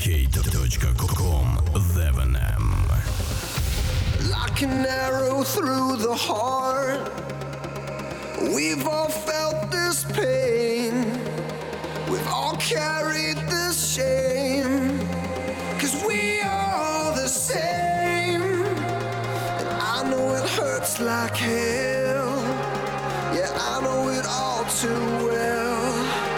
djk.com The Venom. Like an arrow through the heart, we've all felt this pain, we've all carried this shame, 'cause we are all the same. And I know it hurts like hell, yeah, I know it all too well.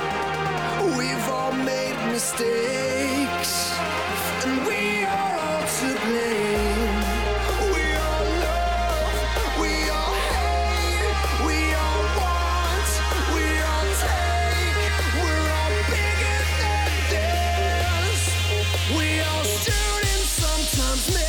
We've all made mistakes, and we are all to blame. We all love, we all hate, we all want, we all take. We're all bigger than this. We all shoot and sometimes miss.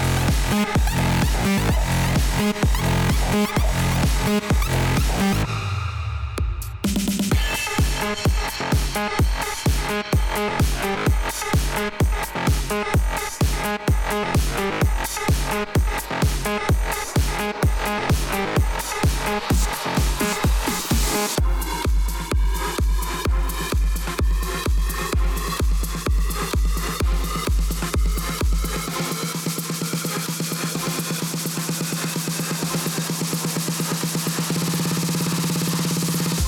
We'll be right back.